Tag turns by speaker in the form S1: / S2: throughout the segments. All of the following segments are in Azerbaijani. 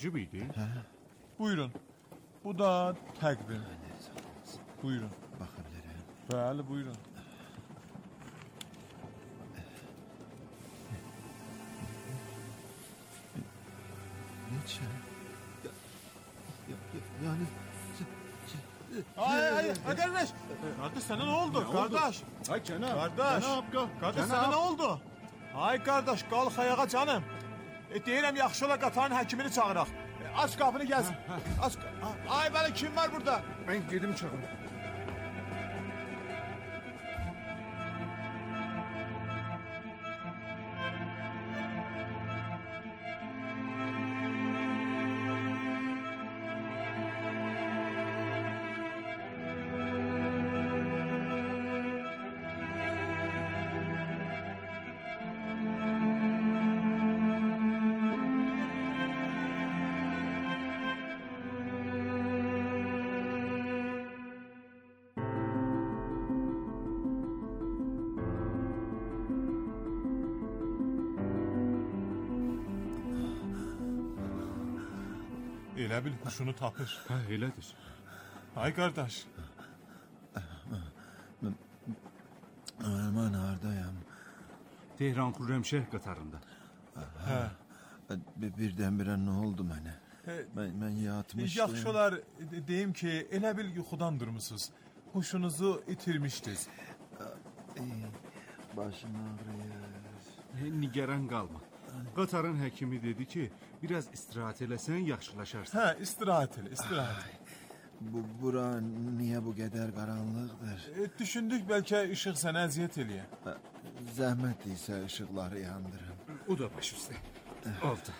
S1: Cibiydi.
S2: Buyurun. Bu da təqvim. Buyurun.
S3: Bakabilirim.
S2: Bəli, buyurun.
S3: Neçə? Yani...
S2: Ay kardeş. Kardeş sana ne oldu? Kardeş.
S1: Ay Cenab.
S2: Kardeş. Kardeş sana ne oldu? Ay kardeş qalx ayağa canım. Deyirəm yaxşı ola qatarın həkimini çağıraq. Aç qapını gəlsin. Aç. Ay bəli kim var burada?
S1: Ben girdim çağırdım.
S2: Elə bil huşunu tapır.
S1: Ha elədir.
S2: Ay kardeş.
S3: Ben hardayım.
S1: Tehran Xürrəmşəh qatarında.
S3: Birdenbire ne oldu bana? Ben yatmıştım.
S2: Yaxşı olar deyim ki elə bil yuxudan durmusunuz. Huşunuzu itirmişdiniz.
S3: Başım ağrıyor.
S1: Nigaran qalma. Qatarın həkimi dedi ki, biraz istirahat eləsən yaxşılaşarsan.
S2: Hə, istirahət elə, istirahət.
S3: Bura niye bu kadar karanlıktır?
S2: Düşündük bəlkə işıq sənə əziyyət eləyə.
S3: Zahmet ise ışıkları yandırın.
S1: O da baş üstə. Oldu.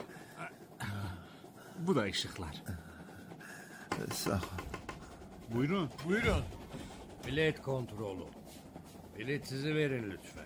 S1: Bu da işıqlar.
S3: Sağ ol.
S1: Buyurun.
S2: Buyurun.
S4: Bilet kontrolü. Biletinizi verin lütfen.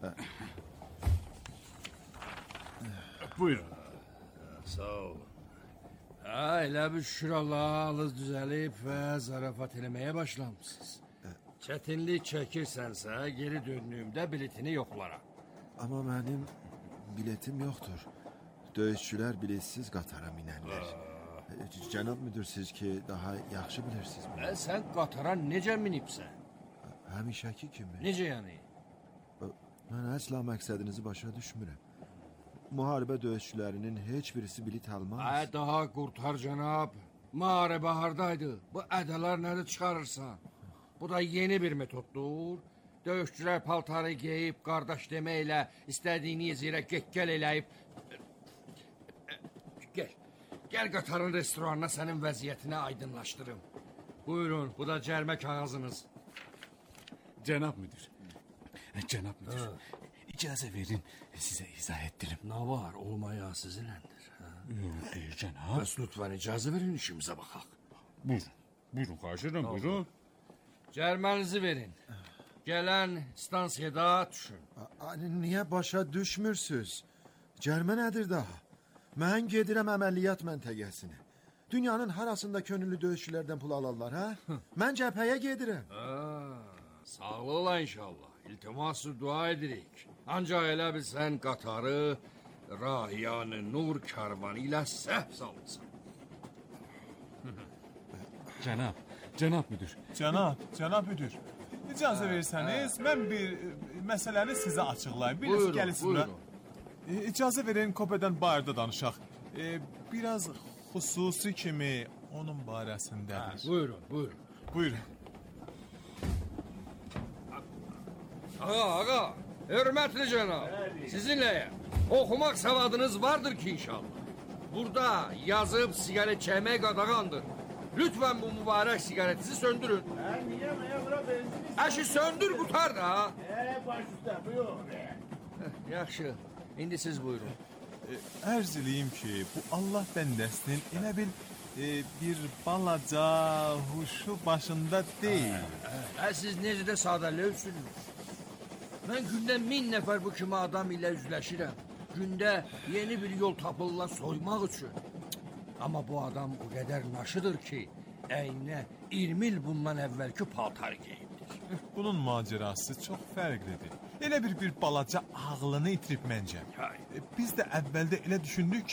S1: Buyurun.
S4: Sağ olun. Ha, elə bir şükür Allah'a halınız düzəlib və zarafat eləməyə başlamışsınız. Çətinlik çəkirsənsə geri döndüyümdə biletini yoxlaram.
S3: Ama benim biletim yoktur. Dövüşçüler biletsiz qatara minərlər. Cənab müdür siz ki daha yaxşı bilirsiniz bunu.
S4: Sən qatara necə minibsən?
S3: Həmişəki kimi.
S4: Necə yəni?
S3: Mən əsla məqsədinizi başa düşmürəm. Müharibə döyüşçülərinin heç birisi bilet almaz.
S4: Daha qurtar cənab. Müharibə hardaydı? Bu ədələr nədir çıxarırsan? Bu da yeni bir metoddur. Döyüşçülər paltarı geyib, qardaş deməklə istədiyiniz yerə gəl eləyib. Gəl qatarın restoranına sənin vəziyyətini aydınlaşdırım. Buyurun, bu da cərmə kağızınız.
S1: Cənab müdür. Cənab müdür. İcazə verin sizə izah etdirim.
S4: Nə var, olmaya sizinləndir.
S1: Deyir cənab.
S4: Bəs lütfən icazə verin işimizə baxaq.
S1: Buyurun. Buyurun, xahiş edirəm, buyurun.
S4: Cərmənizi verin. Gələn stansiyada düşün.
S3: Niye başa düşmürsüz? Cərmə nədir daha? Mən gedirəm əməliyyat məntəqəsinə. Dünyanın harasında könüllü döyüşçülərdən pul alarlar, ha? Mən cəbhəyə gedirəm.
S4: Sağlı ola inşallah. İltiması dua edirik. Ancaq elə bilsən qatarı Rahiyanı Nur karvanı ilə səhv salırsan.
S1: Cənab müdür.
S2: Cənab müdür. İcazə verirsəniz, mən bir məsələni sizə açıqlayayım.
S4: Buyurun,
S2: buyurun. İcazə verin, Kope'dən barədə danışaq. Biraz xüsusi kimi onun barəsindədir.
S4: Buyurun.
S2: Buyurun.
S4: Ağa, hörmətli cənab, sizinləyəm. Oxumaq savadınız vardır ki inşallah. Burada yazıb sigaret çəkmək qadağandır. Lütfen bu mübarək sigaretinizi söndürün. Əşi söndür, qutar da.
S5: Baş üstə, buyur.
S4: Yaxşı, indi siz buyurun.
S2: Ərz eləyim ki, bu Allah bəndəsinin elə bil bir balaca huşu başında deyil.
S4: Siz necə də sadəlövsünüz. Mən gündə 1000 nəfər bu kimi adam ilə üzləşirəm. Gündə yeni bir yol tapırlar soymaq üçün. Amma bu adam o qədər naşıdır ki, əyninə 20 il bundan əvvəlki paltarı geyibdir.
S2: Bunun macerası çox fərqlidir. Elə bir balaca ağlını itirib məncə. Biz də əvvəldə elə düşündük ki,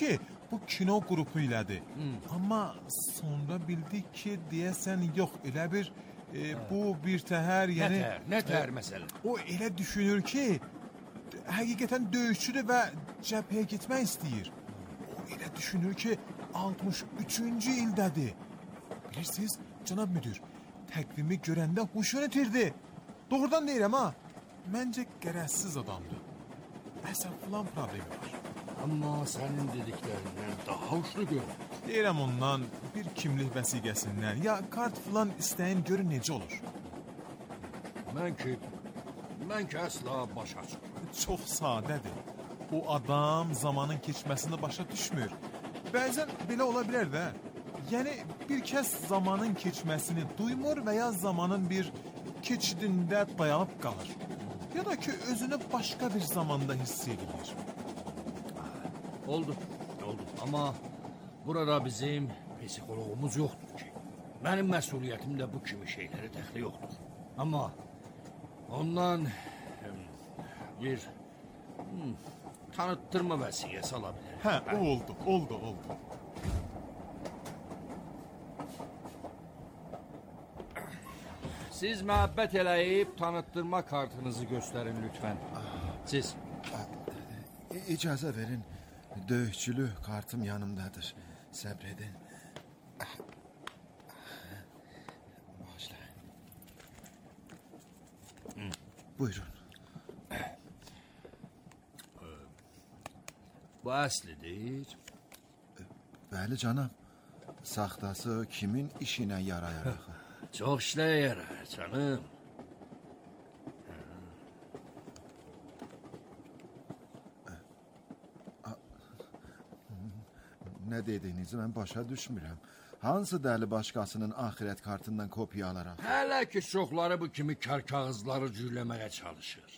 S2: bu kino qrupu ilədir. Amma sonra bildik ki, deyəsən yox, elə bir bu bir təhər, yəni
S4: Nə təhər məsələ?
S2: o elə düşünür ki, həqiqətən döyüşçüdür və cəbhəyə getmək istəyir. O elə düşünür ki, 63-cü ildədir. Bilirsiniz, cənab müdür, təqvimi görəndə huşunu itirdi. Doğrudan deyirəm ha, məncə qərəzsiz adamdır. Əsəb filan problemi var.
S4: Amma sənin dediklərindən daha uçlu görünür.
S2: Deyirəm ondan bir kimlik vəsiqəsindən ya kart filan istəyin görün necə olur.
S4: Mən ki əsla başa çıxmıram.
S2: Çox sadədir. O adam zamanın keçməsini başa düşmür. Bəzən belə ola bilər də. Yəni bir kəs zamanın keçməsini duymur və ya zamanın bir keçidində dayanıb qalır. Ya da ki özünü başqa bir zamanda hiss edilir.
S4: Oldu. Amma burada bizim psixoloqumuz yoxdur ki. Mənim məsuliyyətimdə bu kimi şeylərə dəxli yoxdur. Amma ondan bir tanıtdırma vəsiqəsi ala bilər.
S2: Hə, o oldu.
S4: Siz məhəbbət eləyib tanıtdırma kartınızı göstərin lütfən. Siz.
S3: İcazə verin. Döyüşçülü kartım yanımdadır. Səbr edin. Başlayın. Buyurun.
S4: Bu əslidir.
S3: Bəli canım. Saxtası kimin işinə yarayar axı?
S4: Çox işləyə yarar canım.
S3: Nə dediyinizi mən başa düşmürəm. Hansı dəli başqasının axirət kartından kopya alaraq?
S4: Hələ ki çoxları bu kimi kar kağızları cürləməyə çalışır.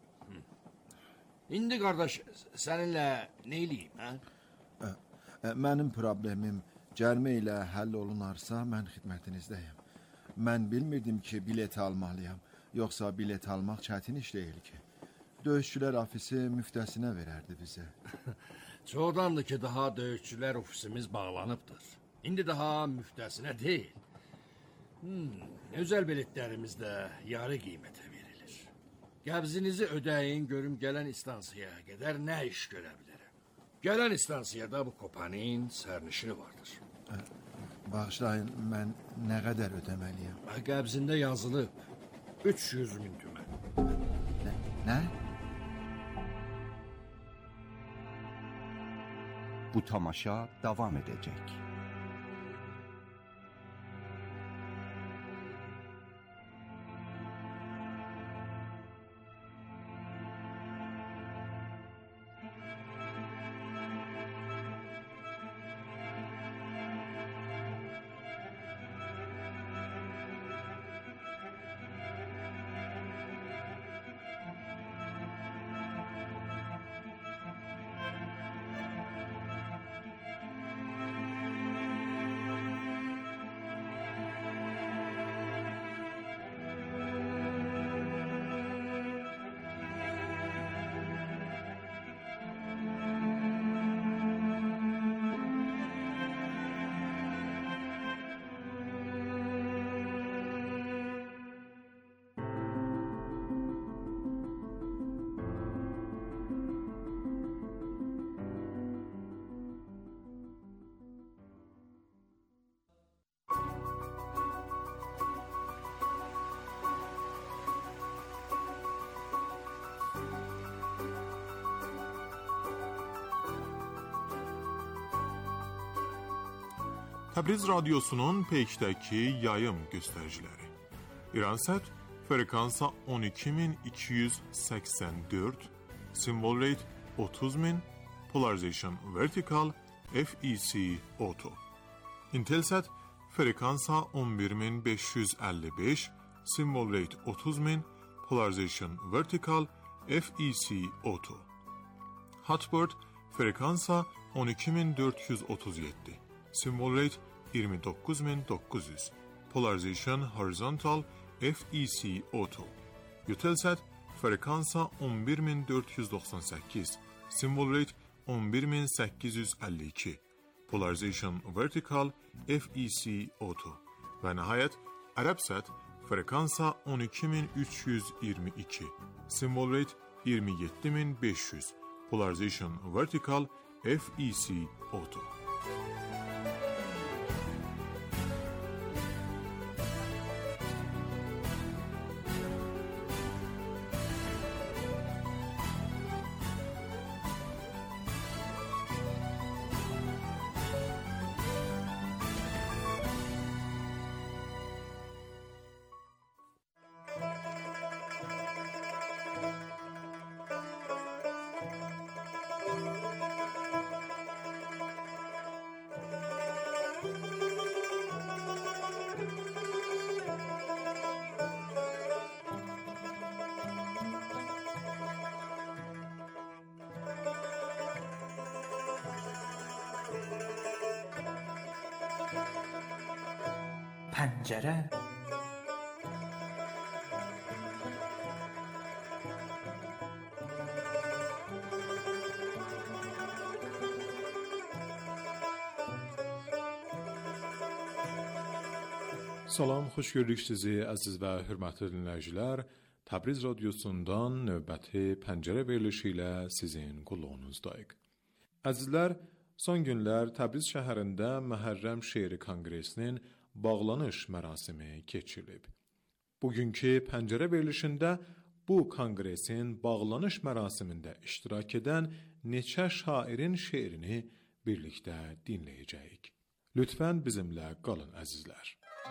S4: İndi qardaş, səninlə nə eləyim, hə?
S3: Mənim problemim cərmə ilə həll olunarsa mən xidmətinizdəyəm. Mən bilmirdim ki, bilet almalıyam. Yoxsa bilet almaq çətin iş deyil ki. Döyüşçülər ofisi müftəsinə verərdi bizə.
S4: Çoxdandır ki, daha döyüşçülər ofisimiz bağlanıbdır. İndi daha müftəsinə deyil. Özəl biletlərimiz də yarı qiymətə verilir. Qəbzinizi ödəyin, görüm gələn istansiyaya qədər nə iş görə bilərəm. Gələn istansiyada bu kopanin sərnişini vardır.
S3: Bağışlayın, mən nə qədər ödəməliyəm?
S4: Qəbzində yazılıb 300 min tümən.
S3: Nə?
S5: Bu tamaşa davam edecek.
S6: Təbriz Radyosu'nun Peyk'təki yayım göstəriciləri. İransət, frekansa 12284, symbol rate 30000, polarization vertical, FEC auto. Intelsat, frekansa 11555, symbol rate 30000, polarization vertical, FEC auto. Hotbird, frekansa 12437, symbol rate 29900, polarization horizontal, FEC auto. Eutelsat, frekansa 11498, symbol rate 11852, Polarization Vertical FEC Auto ve nihayet Arabsat frekansa 12322, symbol rate 27500, Polarization Vertical FEC Auto.
S7: پنجره
S6: Salam, xoş gördük sizi əziz və hörmətli dinləyicilər. Təbriz radiosundan növbəti pəncərə verilişi ilə sizin qulluğunuzdayıq. Əzizlər, son günlər Təbriz şəhərində Məhərrəm Şeiri Konqresinin bağlanış mərasimi keçirilib. Bugünkü pəncərə verilişində bu konqresin bağlanış mərasimində iştirak edən neçə şairin şeirini birlikdə dinləyəcəyik. Lütfən bizimlə qalın əzizlər.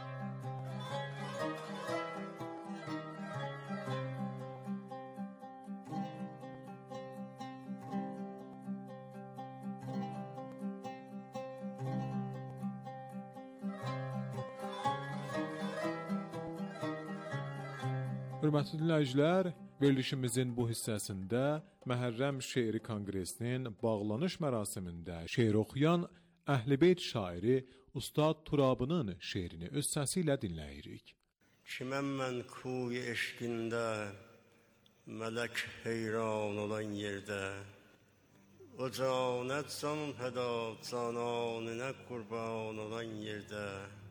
S6: Hörmətli dinləyicilər, verilişimizin bu hissəsində Məhərrəm Şeiri Konqresinin bağlanış mərasimində şeir oxuyan Əhl-i-Beyt şairi Ustad Turabının şeirini öz səsi ilə dinləyirik.
S8: Kiməm mən kuy eşqində, mələk heyran olan yerdə, o canət can fəda, cananına qurban olan yerdə,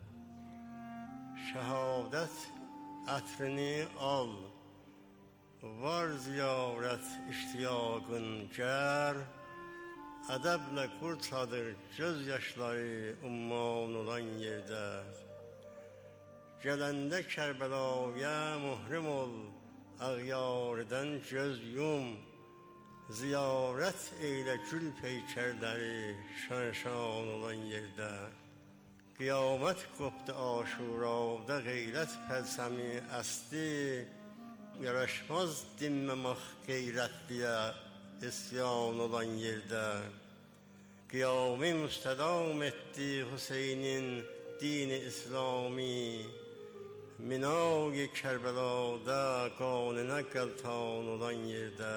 S8: şəhadət ətrini al, var ziyarət iştiyaqın gər, ədəblə qurtadır göz yaşları umman olan yerdə. Gələndə Kərbəlaya muhrim ol, əğyardən göz yum, ziyarət eylə gül peykərləri şan olan yerdə. Qiyamət qopdu Aşurada, qeyrət pəlsəmi əsdi, yaraşmaz dinməmək qeyrətliyə isyan olan yerdə. Qiyamı müstədam etdi Hüseynin dini İslami, minay Kərbəlada qanına qəltan olan yerdə.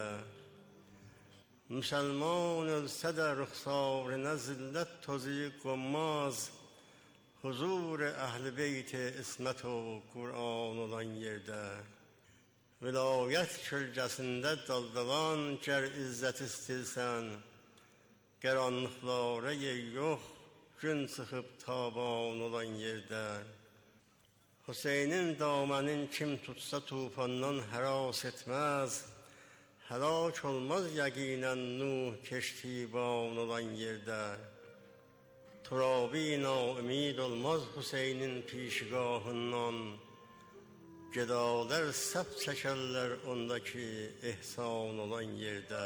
S8: Müsəlman ölsə də rüxsarına zillət tozu qonmaz, huzur Əhl-i Beyt İsmət o Qur'an olan yerdə. Vilayət kölgəsində daldalan gər izzət istilsən, qaranlıqlara yer yox, gün çıxıb taban olan yerdə. Hüseynin damənin kim tutsa tufandan həras etməz, həlak olmaz yəqinən Nuh keştiban olan yerdə. Turabi naümid olmaz Hüseynin pişgahından, gedalar sap çəkərlər ondaki ihsan olan yerdə.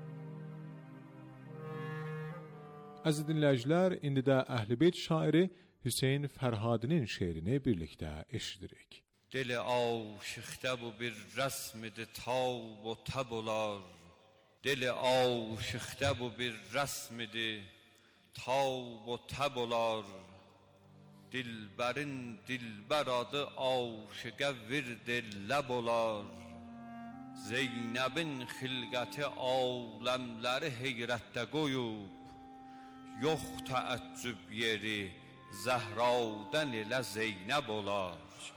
S6: Əziz dinləyicilər, indi də Əhl-i Beyt şairi Hüseyin Ferhadi'nin şiirini birlikte eşitirik.
S9: دل آشفته و bir رسم تاب و تب olar. دل آشفته و bir رسم تاب و تب olar. Dilberin dilber adı aşıqa vird lab olar. Zeynəbin xilqəti aləmləri heyrətdə qoyub, yox təəccüb yeri Zəhradan elə Zeynəb olar.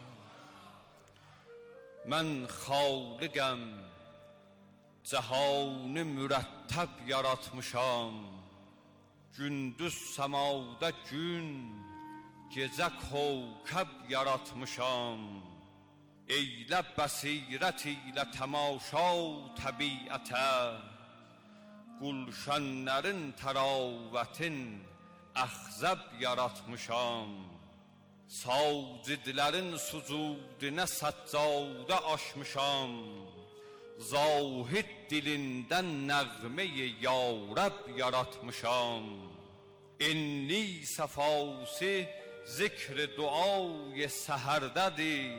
S9: Mən xaliqəm, cəhanı mürəttəb yaratmışam. Gündüz səmada gün, gecə kovkəb yaratmışam. Eylə bəsirət ilə təmaşa təbiətə, Gülşənlərin təravətin əxzəb yaratmışam. Sacidlərin sucudinə səccadə aşmışam. Zahid dilindən nəğməyi yarəb yaratmışam. Enni səfası zikr duayı səhərdədir.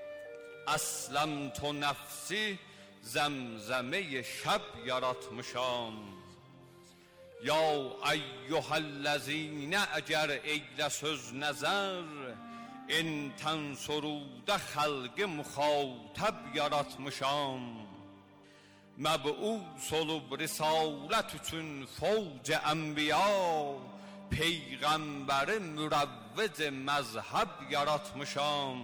S9: Əsləm to nəfsi zəmzəməyi şəb yaratmışam. Ya eyyuhəl-ləzinə əgər eylə söz nəzər, in tənsurudə xəlqi müxatəb yaratmışam. Məb'us olub risalət üçün fawc ənbiya, Peyğəmbəri mürəvvec məzhəb yaratmışam.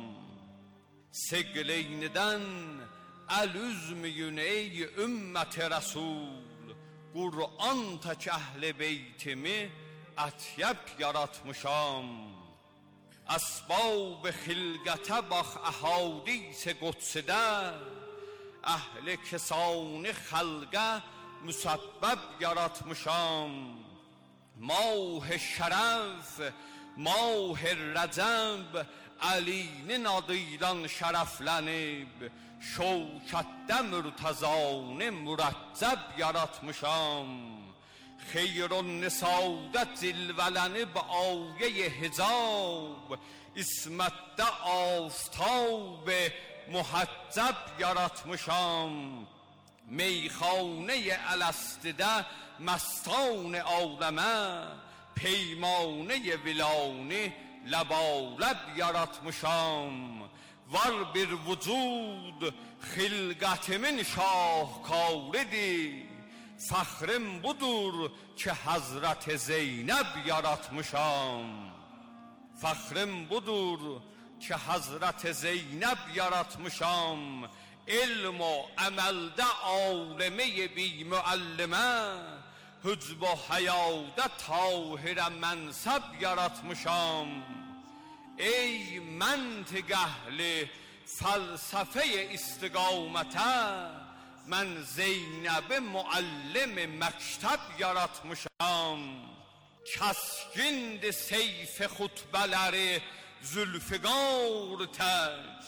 S9: Seqleynidən əl-üzmüyün ey ümmət-i rəsul, Qur'an tək əhl-i beytimi ətyəb yaratmışam. Əsbab-ı xilqətə bax əhadis-i qudsidə, Əhl-i kisan-ı xəlqə müsəbbəb yaratmışam. Mah-ı şərəf, mah-ı rəcəb, Əlinin adıyla şərəflənib, şövkətdə mürtəzanı mürəccəb yaratmışam. Xeyrun nisadə cilvələnib ayə hicab, İsmətdə aftab muhəccəb yaratmışam. Meyxanə-i ələstidə məstan aləmə, Peymanə-i vilani ləbaləb yaratmışam. Var bir vücud xilqətimin şahkaridir, Fəxrim budur ki Həzrət Zeynəb yaratmışam. Fəxrim budur ki Həzrət Zeynəb yaratmışam. İlm o əməldə aləmi-i bi müəllimə, Hücb o həyadə tahirə mənsəb yaratmışam. Ey məntiq əhli fəlsəfə-i istiqamətə, Mən Zeynəbi müəllim-i məktəb yaratmışam. Kəskindir seyf-i xutbələri zülfiqar tək,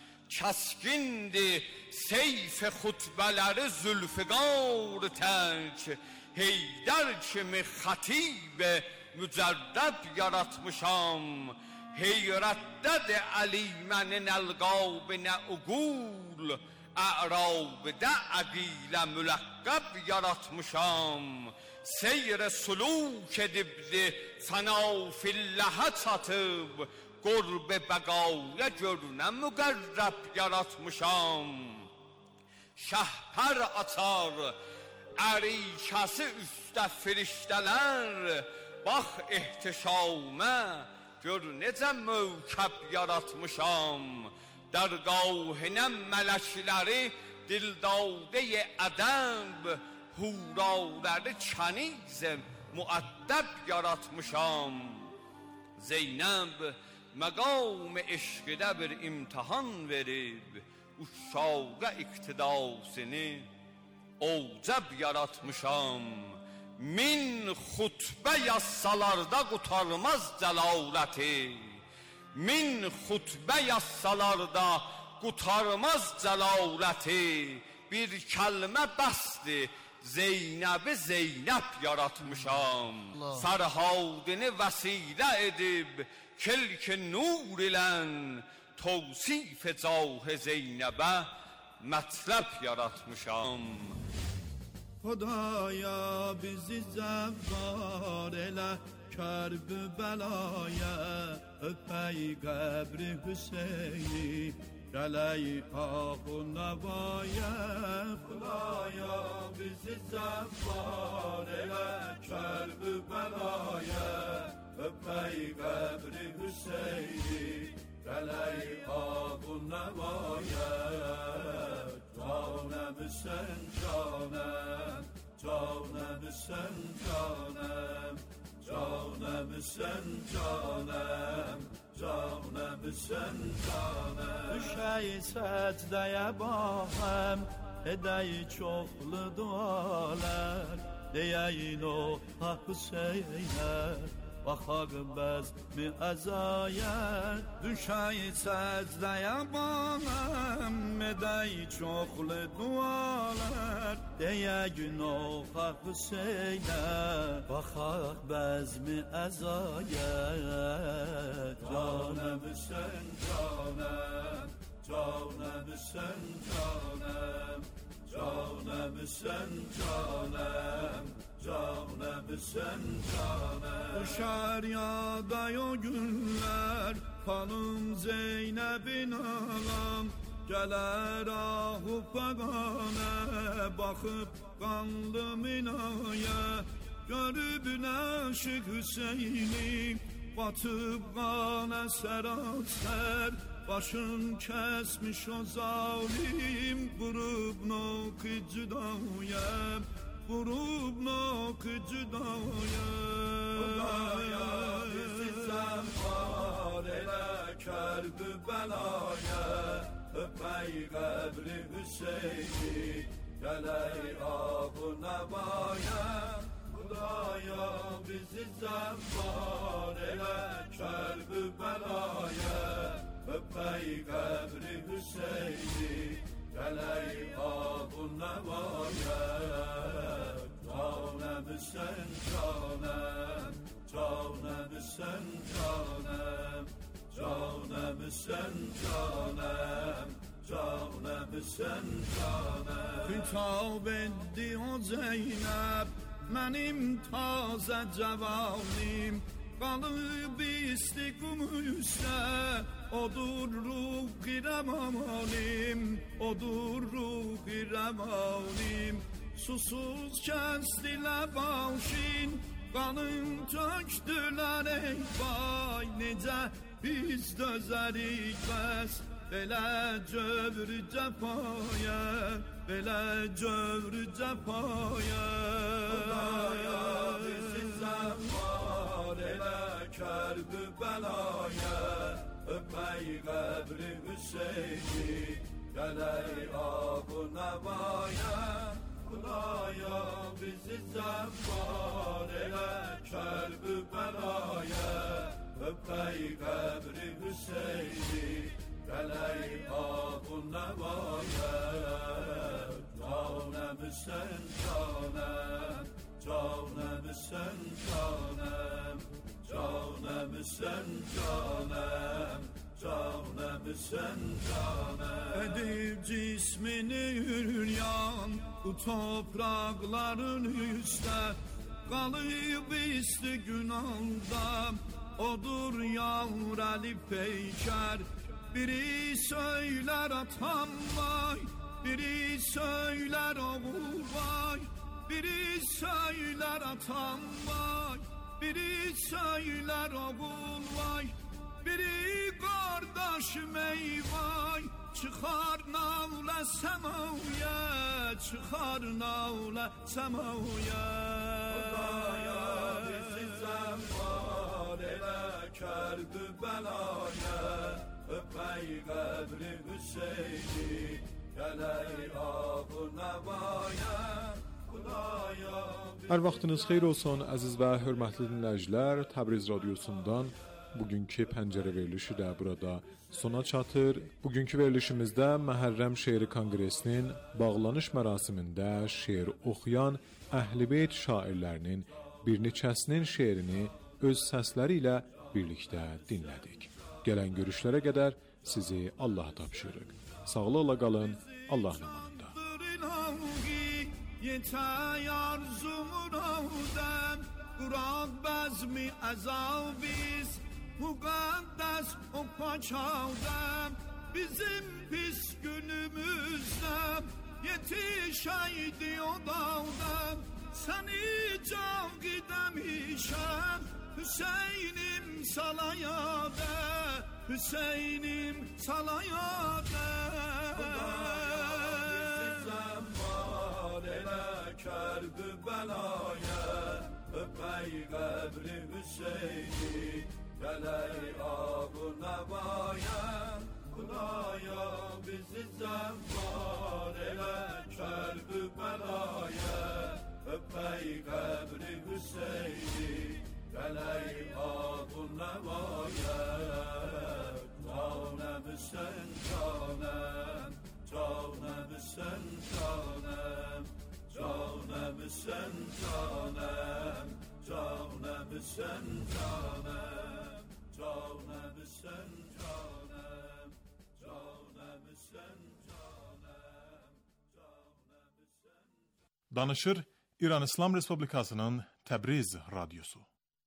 S9: Kəskindir seyf-i xutbələri zülfiqar tək, Heydər kimi xətib mücəddəb yaratmışam. Heyrətdədir əlimənin əlqabinə uqul, Ərabdə əqilə müləqqəb yaratmışam. Seyr-i suluk edibdi fəna filləhə çatıb, Qurb-i bəqaya görünə müqərrəb yaratmışam. Şəhpər açar ərikəsi üstə firiştələr, Bax ehtişamə gör necə mövkəb yaratmışam. Dərgahınə mələkləri dildadə-i ədəb, Huraları kəniz müəddəb yaratmışam. Zeynəb məqam eşqidə bir imtihan verib, Uşşaqa iqtidasını ovcəb yaratmışam. Min xutbə yazsalarda qutarmaz cəlaləti, Min xutbə yazsalarda qutarmaz cəlaləti, Bir kəlmə bəsdir Zeynəbi Zeynəb yaratmışam. Fərhadini vəsilə edib کلک نور لن توصیف جاه زینبه مطلب yaratmışam.
S10: خدایا bizi زوار elə Kərbəlaya öpəy qəbri Hüseyni gələk ağu nəvaya. Xudaya bizi zəvvar elə Kərbəlaya öpəy qəbri Hüseyni gələk ağu nəvaya. Canəmsən canəm, canəmsən canəm, canəmsən canəm, canəmsən canəm. Düşəy səcdəyə baxəm, edəy çoxlu dualar, deyəyin o Hak Hüseynə, baxaq bəzmi əzayət. Düşəy səcdəyə baxəm, edəy çoxlu dualar, deyəyin o Hak Hüseynə, baxaq bəzmi əzayət. Canəmsən canəm, canəmsən canəm, canəmsən canəm, canəmsən canəm. Düşər yaday o günlər, xanım Zeynəbin ağam, gələr ahu pəqanə, baxıb qanlı minaya, görüb nəşik Hüseyni, batıb qanə sərasər, başın kəsmiş o zalim, qurub noqi cüdayəm, qurub noqi cüdayəm. Xudaya bizi zəvvar elə Kərbəlaya öpəy qəbri Hüseyni gələk ağu nəvaya. Xudaya bizi zəvvar elə Kərbəlaya öpəy qəbri Hüseyni gələk ağu nəvaya. Canəmsən canəm, canəmsən canəm, canəmsən canəm, canəmsən canəm. Xitab etdi o Zeynəb, mənim tazə cavanim, qalıb isti qum üstə, odur ruh-i rəvanim, odur ruh-i rəvanim. Susuz kəsdilər başın, qanın tökdülər ey vay, necə biz dözərik bəs belə cövr cəfaya, belə cövr cəfaya. Xudaya bizi zəvvar elə Kərbəlaya öpəy qəbri Hüseyni gələk ağu nəvaya. Xudaya bizi zəvvar elə Kərbəlaya öpəy qəbri Hüseyni gələk ağu nəvaya. Canəmsən canəm, canəmsən canəm, canəmsən canəm, canəmsən canəm. Edib cismini üryan bu topraqların üstə, qalıb isti gün alda, odur yavr Əli Peykər. Biri söylər atam vay, biri söylər oğul vay, biri söylər atam vay, biri söylər oğul vay, biri qardaşım ey vay, çıxar navlə səmaya, çıxar navlə səmaya. Xudaya bizi zəvvar elə Kərbəlaya öpəy qəbri Hüseyni gələk ağu nəvaya.
S6: Hər vaxtınız xeyir olsun əziz və hörmətli dinləyicilər. Təbriz radiosundan bugünkü pəncərə verilişi də burada sona çatır. Bugünkü verilişimizdə Məhərrəm Şeiri Konqresinin bağlanış mərasimində şeir oxuyan Əhl-i Beyt şairlərinin bir neçəsinin şeirini öz səsləri ilə birlikdə dinlədik. Gələn görüşlərə qədər sizi Allah'a tapşırıq. Sağlıqla qalın, Allah'ın amanında.
S10: Qurad bəzmi əzabiz, müqəddəs o paçavdəm, bizim pis günümüzdə, yetişəydi o dağdəm, səni can qidəmişəm, Hüseynim salayadə, Hüseynim salayadə. Elə kərbü bəlayə, öpəy qəbri Hüseyni, gələy ab-ı nəvaya, Xudaya bizi zəmvar elə kərbü bəlayə, öpəy qəbri Hüseyni, gələy ab-ı nəvaya. Canəm Hüseyn canəm, canəm Hüseyn canəm, canəm Hüseyn canəm, canəm Hüseyn canəm, canəm Hüseyn canəm, canəm Hüseyn canəm, canəm Hüseyn.
S6: Danışır İran İslam Respublikasının Təbriz Radyosu.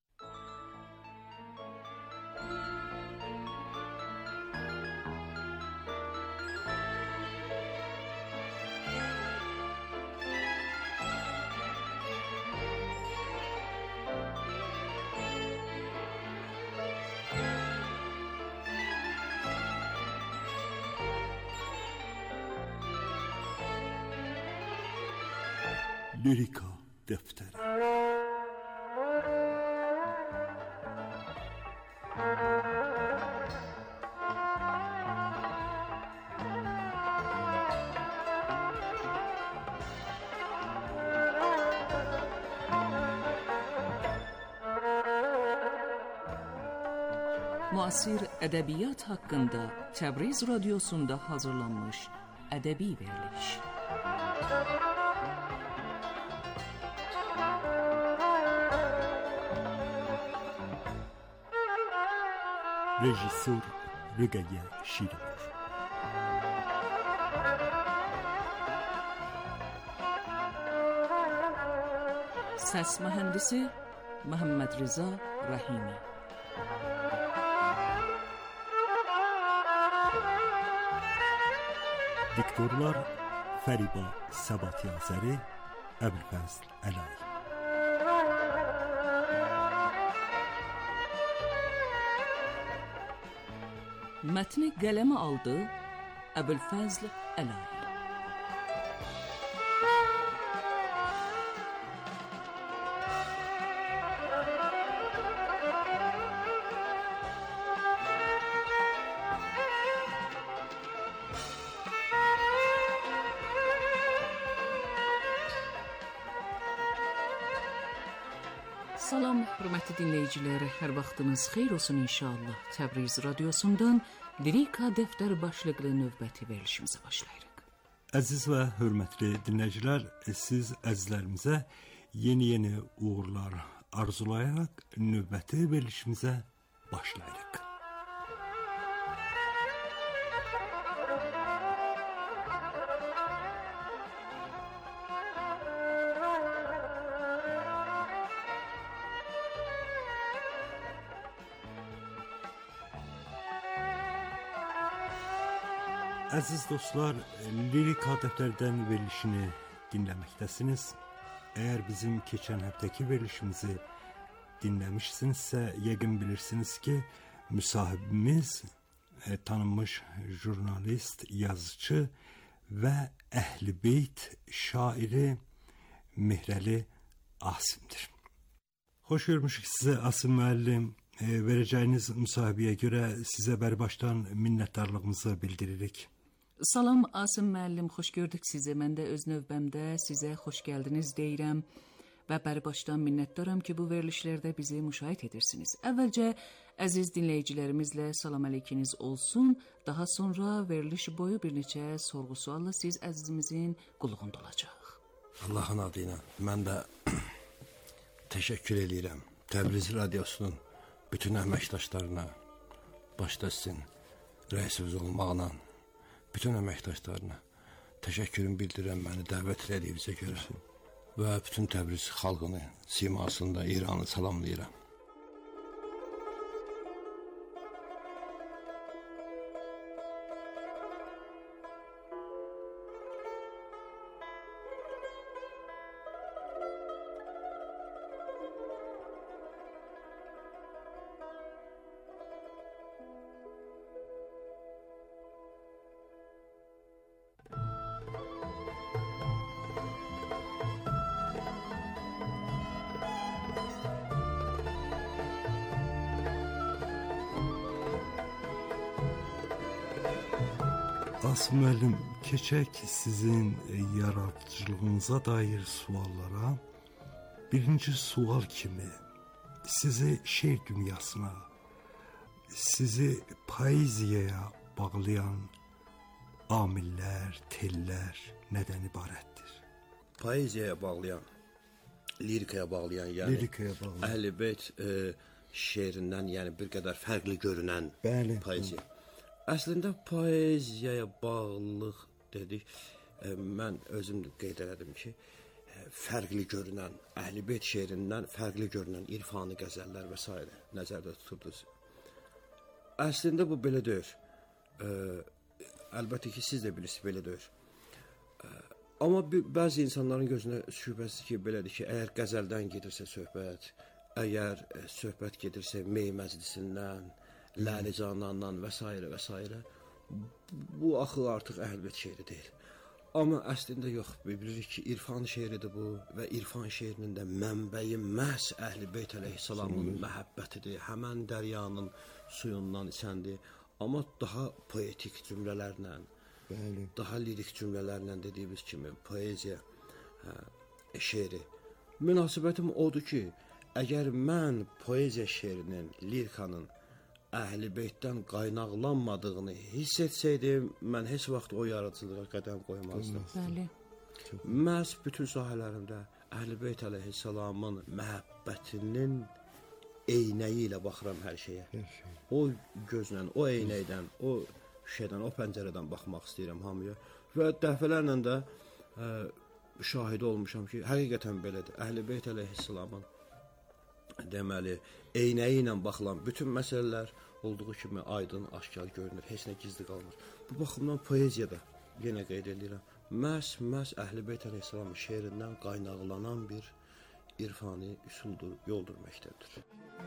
S11: Lirika defteri.
S12: Müasir ədəbiyyat haqqında Təbriz Radyosunda hazırlanmış ədəbi veriliş.
S11: Rejissor Rüqəyyə Şirinur.
S12: Səs mühəndisi Məhəmməd Rıza Rəhimi.
S11: Diktorlar Fəriba Səbatyazəri, Əbülfəzl Əlayi.
S12: Mətni qələmə aldı Əbülfəzl Əlayi. Salam, hörmətli dinləyicilər, hər vaxtınız xeyir olsun inşallah. Təbriz Radyosundan Lirika Dəftər başlıqlı növbəti verilişimizə başlayırıq.
S11: Əziz və hörmətli dinləyicilər, siz əzizlərimizə yeni uğurlar arzulayaraq növbəti verilişimizə başlayırıq. Əziz dostlar, Lirika Dəftərdən verilişini dinləməkdəsiniz. Əgər bizim keçən həftəki verilişimizi dinləmişsinizsə, yəqin bilirsiniz ki, müsahibimiz tanınmış jurnalist, yazıcı və Əhl-i Beyt şairi Mehrəli Asimdir. Xoş görmüşük sizə Asim müəllim. Verəcəyiniz müsahibəyə görə sizə bərbaşdan minnətdarlığımızı bildiririk.
S12: Salam Asim müəllim, xoş gördük sizi. Mən də öz növbəmdə sizə xoş gəldiniz deyirəm və bərbaşdan minnətdaram ki, bu verilişlərdə bizi müşahidə edirsiniz. Əvvəlcə əziz dinləyicilərimizlə salam əleykiniz olsun. Daha sonra veriliş boyu bir neçə sorğu-sualla siz əzizimizin qulluğunda olacaq.
S13: Allahın adıyla mən də təşəkkür edirəm Təbriz Radyosunun bütün əməkdaşlarına, başda sizin rəisiniz olmaqla, bütün əməkdaşlarına təşəkkürümü bildirirəm məni dəvət edibizə görə və bütün Təbriz xalqını, simasında İranı salamlayıram.
S11: Asım müəllim, keçək sizin yaradıcılığınıza dair suallara. Birinci sual kimi sizi şeir dünyasına, sizi poeziyaya bağlayan amillər, tellər nədən ibarətdir?
S13: Poeziyaya bağlayan, lirikaya bağlayan, yəni
S11: lirikaya bağlayan.
S13: Əhl-i Beyt şeirindən, yəni bir qədər fərqli görünən poeziya. Əslində poeziyaya bağlılıq dedik. Mən özüm qeyd elədim ki, fərqli görünən, Əhl-i Beyt şeirindən fərqli görünən irfani qəzəllər və s. nəzərdə tuturdunuz. Əslində bu belə deyir. Əlbəttə ki, siz də bilirsiniz, belə deyir. Amma bəzi insanların gözünə şübhəsiz ki, belədir ki, əgər qəzəldən gedirsə söhbət, əgər söhbət gedirsə mey məclisindən, Ləli Canandan və s. Bu axı artıq Əhl-i Beyt şeiri deyil. Amma əslində yox, bilirik ki, irfan şeiridir bu və irfan şeirinin də mənbəyi məhz Əhl-i Beyt əleyhissalamın məhəbbətidir, həmən dəryanın suyundan içəndir. Amma daha poetik cümlələrlə, daha lirik cümlələrlə dediyimiz kimi poeziya şeiri. Münasibətim odur ki, əgər mən poeziya şeirinin, lirikanın Əhl-i Beytdən qaynaqlanmadığını hiss etsəydim, mən heç vaxt o yaradıcılığa qədəm qoymazdım.
S12: Bəli.
S13: Məhz bütün sahələrimdə Əhl-i Beyt əleyhissalamın məhəbbətinin eynəyi ilə baxıram hər şeyə. O gözlə, o eynəkdən, o şeydən, o pəncərədən baxmaq istəyirəm hamıya. Və dəfələrlə də şahidi olmuşam ki, həqiqətən belədir. Əhl-i Beyt əleyhissalamın deməli, eynəyi ilə baxılan bütün məsələlər olduğu kimi aydın, aşkar görünür, heç nə gizli qalmır. Bu baxımdan poeziyada, yenə qeyd edirəm, məhz Əhl-i Beyt əleyhissalamın şeirindən qaynaqlanan bir irfani üsuldur, yoldur, məktəbdir.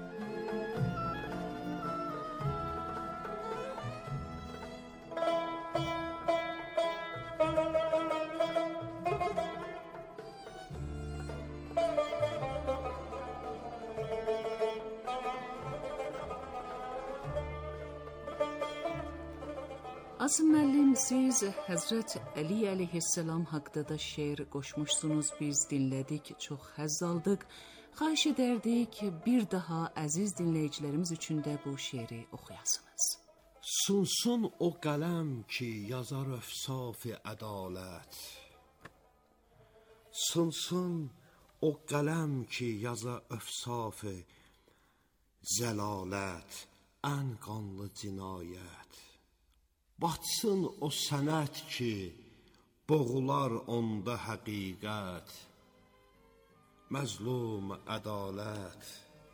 S12: Asım müəllim, siz Həzrət Əli əleyhissalam haqda da şeir qoşmuşsunuz, biz dinlədik, çox həzz aldıq. Xahiş edərdik, bir daha əziz dinləyicilərimiz üçün də bu şeiri oxuyasınız.
S13: Sunsun o qələm ki, yazar öfsaf-i ədalət. Sunsun o qələm ki, yazar öfsaf-i zəlalət, ən qanlı cinayət. Batsın o sənət ki, boğular onda həqiqət, məzlum ədalət.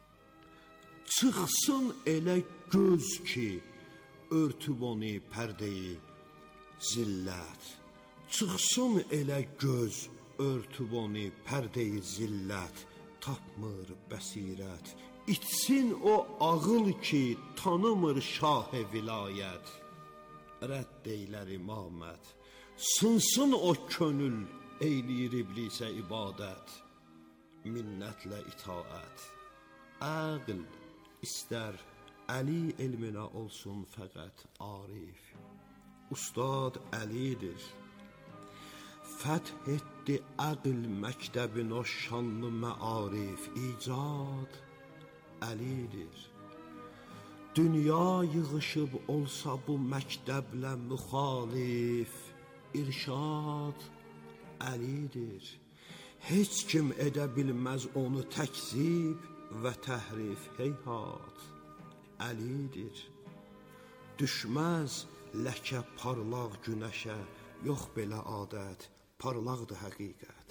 S13: Çıxsın elə göz ki, örtüb onu pərdeyi zillət. Çıxsın elə göz, örtüb onu pərdeyi zillət, tapmır bəsirət. İçsin o ağıl ki, tanımır şah-ı vilayət. Rədd eylər imamət, sınsın o könül, eyləyir iblisə ibadət, minnətlə itaət. Əql istər Əli elminə olsun fəqət arif, Ustad Əlidir. Fəth etdi əql məktəbin o şanlı məarif, icad Əlidir. Dünya yığışıb olsa bu məktəblə müxalif, irşad Əlidir. Heç kim edə bilməz onu təkzib və təhrif, heyhat Əlidir. Düşməz ləkə parlaq günəşə, yox belə adət, parlaqdır həqiqət.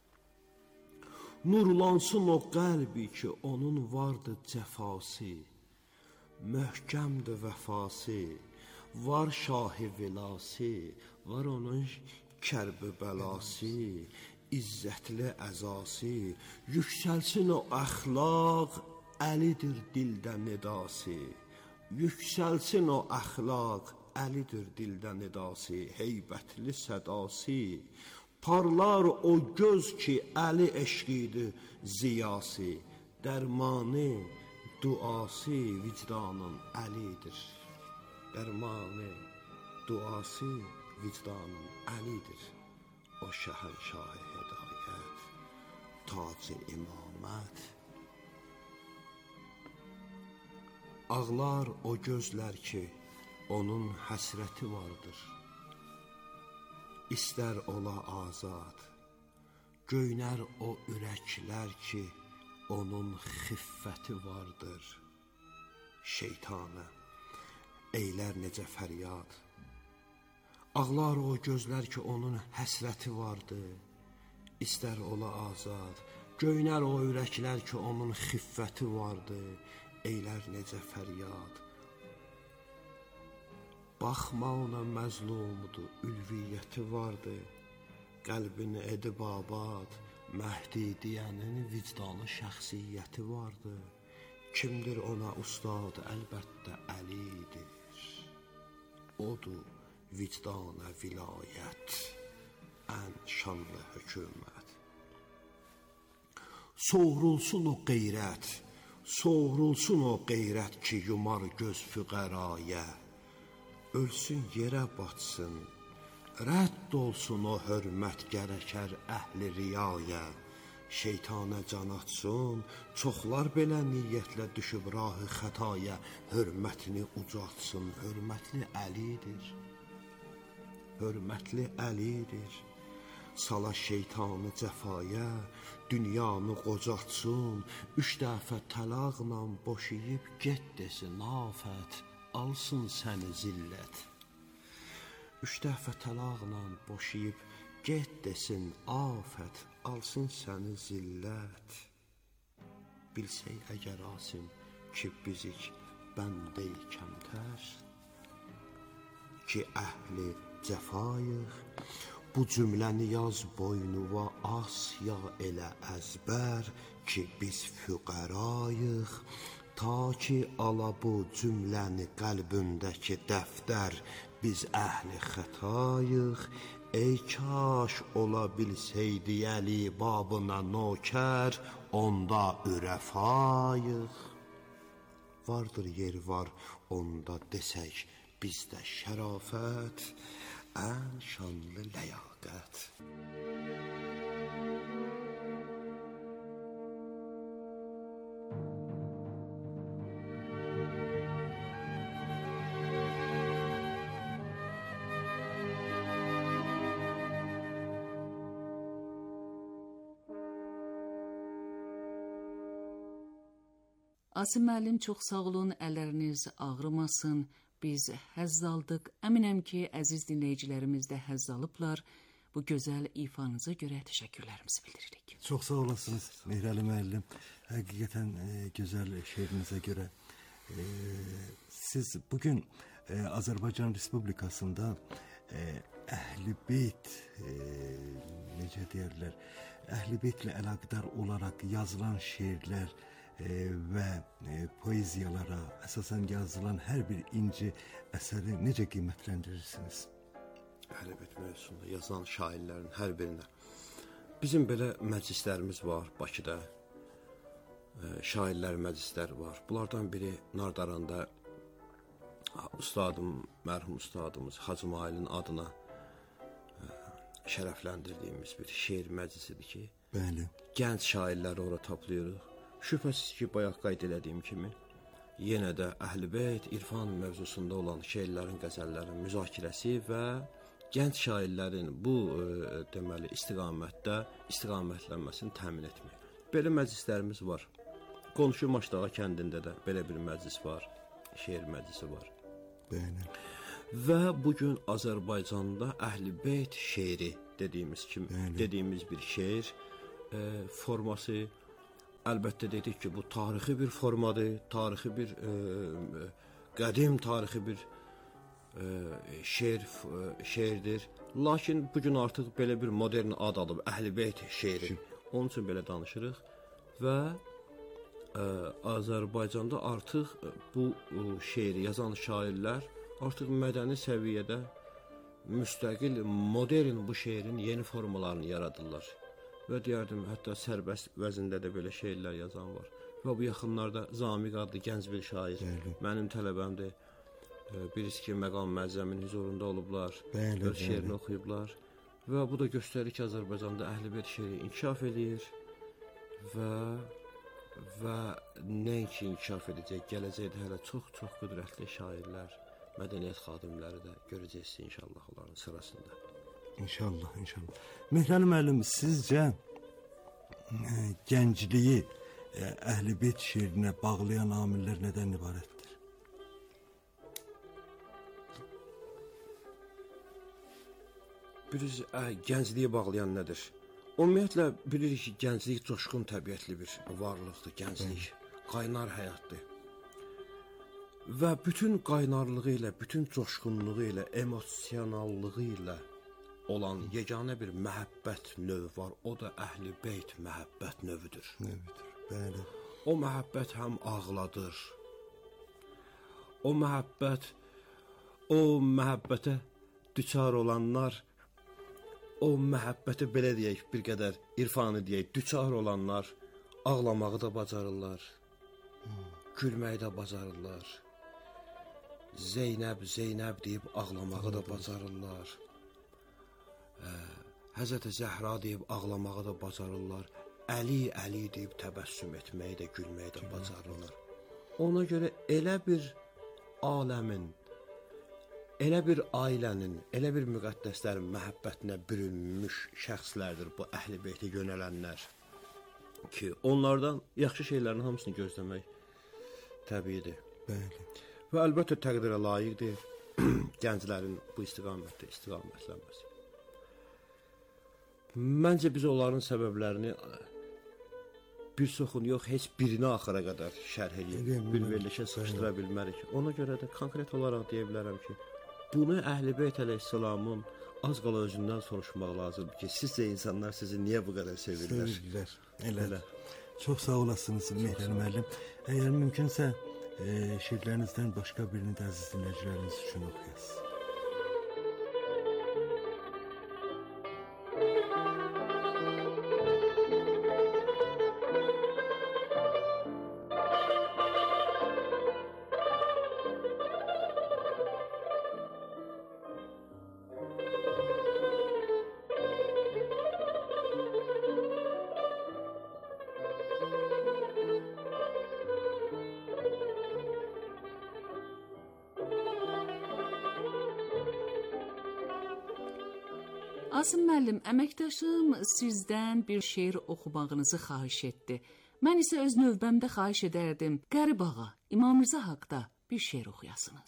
S13: Nurlansın o qəlbi ki, onun vardır cəfası, möhkəmdir vəfası, var şahi vilası, var onun kərbi bəlası, izzətli əzası, yüksəlsin o əxlaq, əlidir dildə nidası, yüksəlsin o əxlaq, əlidir dildə nidası, heybətli sədası, parlar o göz ki, əli eşqidir ziyası, dərmanı, duası vicdanın əlidir. Dərmanı, duası vicdanın əlidir. O şəhənşah-ı hidayət, tac-ı imamət. Ağlar o gözlər ki, onun həsrəti vardır. İstər ola azad, göynər o ürəklər ki, onun xiffəti vardır. Şeytanə, eylər necə fəryad. Ağlar o gözlər ki, onun həsrəti vardır. İstər ola azad, göynər o ürəklər ki, onun xiffəti vardır. Eylər necə fəryad. Baxma ona məzlumdur, ülviyyəti vardır. Qəlbini edib abad, Məhdi deyənin vicdanı şəxsiyyəti vardır. Kimdir ona ustad, əlbəttə Əlidir. Odur vicdana vilayət, ən şanlı hökumət. Soğrulsun o qeyrət, soğrulsun o qeyrət ki, yumar göz füqəraya. Ölsün yerə batsın, rədd olsun o hörmət gərəkər əhli riyaya. Şeytana can atsın, çoxlar belə niyyətlə düşüb rahı xətaya. Hörmətini ucatsın, hörmətli Əlidir. Hörmətli Əlidir. Sala şeytanı cəfaya, dünyanı qocatsın. 3 dəfə təlaqla boşayıb get desin afət, alsın səni zillət. 3 dəfə təlaqla boşayıb get desin afət, alsın səni zillət. Bilsək əgər asim ki bizik bəndə-i kəmtər, ki əhli cəfayıq, bu cümləni yaz boynuva as ya elə əzbər, ki biz füqərayıq, ta ki ala bu cümləni qəlbündəki dəftər, biz əhli xətayıq. Ey kaş ola bilsəydi Əli babına nokər, onda ürəfayıq. Vardır yer var, onda desək bizdə şərafət, ən şanlı ləyaqət.
S12: Asim müəllim, çox sağ olun, əlləriniz ağrımasın. Biz həzz aldıq. Əminəm ki, əziz dinləyicilərimiz də həzz alıblar. Bu gözəl ifanıza görə təşəkkürlərimizi bildiririk.
S11: Çox sağ olasınız Mehrəli müəllim. Həqiqətən gözəl şeirinizə görə. Siz bugün Azərbaycan Respublikasında Əhl-i Beyt, necə deyərlər, Əhl-i Beytlə əlaqədar olaraq yazılan şeirlər və poeziyalara əsasən yazılan hər bir inci əsəri necə qiymətləndirirsiniz?
S13: Əhl-i Beyt mövzusunda yazılan şairlərin hər birinə. Bizim belə məclislərimiz var Bakıda. Şairlər məclisləri var. Bunlardan biri Nardaranda mərhum ustadımız Hacı Mailin adına şərəfləndirdiyimiz bir şeir məclisidir ki,
S11: bəli,
S13: gənc şairləri ora toplayırıq. Şübhəsiz ki, bayaq qeyd elədiyim kimi, yenə də Əhl-i Beyt, irfan mövzusunda olan şeirlərin, qəzəllərin müzakirəsi və gənc şairlərin bu deməli istiqamətdə istiqamətlənməsini təmin etmək. Belə məclislərimiz var. Qonşu Maçdağa kəndində də belə bir məclis var. şeir məclisi var.
S11: Bəli.
S13: Və bu gün Azərbaycanda Əhl-i-Beyt şeiri dediyimiz bir şeir forması. Əlbəttə dedik ki, bu tarixi bir formadır, tarixi bir qədim tarixi bir şeirdir. Lakin bu gün artıq belə bir modern ad alıb Əhl-i-Beyt şeiri. Onun üçün belə danışırıq və Azərbaycanda artıq bu şeiri yazan şairlər artıq mədəni səviyyədə müstəqil, modern bu şeirin yeni formalarını yaradırlar. Və deyərdim, hətta sərbəst vəzində də belə şeirlər yazan var. Və bu yaxınlarda Zamiq adlı gənc bir şair, mənim tələbəmdir. Birisi ki, məqam məzzəmin huzurunda olublar, öz şeirini oxuyublar. Və bu da göstərir ki, Azərbaycanda Əhl-i-Beyt şeiri inkişaf edir və nəinki inkişaf edəcək, gələcəkdə hələ çox qüdrətli şairlər, mədəniyyət xadimləri də görəcəksiniz inşallah onların sırasında.
S11: İnşallah. Mehrəli müəllim, sizcə gəncliyi Əhl-i-Beyt şeirinə bağlayan amillər nədən ibarətdir?
S13: Biz gəncliyi bağlayan nədir? Ümumiyyətlə bilirik ki, gənclik coşqun təbiətli bir varlıqdır, gənclik, qaynar həyatdır. Və bütün qaynarlığı ilə, bütün coşqunluğu ilə, emosionallığı ilə olan yeganə bir məhəbbət növü var, o da Əhl-i-Beyt məhəbbət növüdür.
S11: Bəli.
S13: O məhəbbət həm ağladır, o məhəbbətə düçar olanlar, o məhəbbəti belə deyək, bir qədər irfanı deyək, düçar olanlar ağlamağı da bacarırlar, gülməyi də bacarırlar, Zeynəb deyib ağlamağı da bacarırlar, Həzrət Zəhra deyib ağlamağı da bacarırlar, Əli deyib təbəssüm etməyi də, gülməyi də bacarırlar. Ona görə elə bir aləmin, elə bir ailənin, elə bir müqəddəslərin məhəbbətinə bürünmüş şəxslərdir bu Əhl-i-Beytə yönələnlər ki, onlardan yaxşı şeylərin hamısını gözləmək təbiidir.
S11: Bəli.
S13: Və əlbəttə təqdirə layiqdir gənclərin bu istiqamətdə istiqamətlənməsi. Məncə biz onların səbəblərini bir çoxunu yox, heç birini axıra qədər şərh edib, bir verilişə sıxışdıra bilmərik. Ona görə də konkret olaraq deyə bilərəm ki, bunu Əhl-i-Beyt əleyhissalamın az qala özündən soruşmaq lazımdır ki, sizcə insanlar sizi niyə bu qədər sevirlər?
S11: Sevirlər, elə. Çox sağ olasınız Mehrəli müəllim. Əgər mümkünsə, şeirlərinizdən başqa birini də əziz dinləyiciləriniz üçün oxuyasınız.
S12: Asım müəllim, əməkdaşım sizdən bir şeir oxumağınızı xahiş etdi. Mən isə öz növbəmdə xahiş edərdim, Qərib ağa, İmam Rza haqda bir şeir oxuyasınız.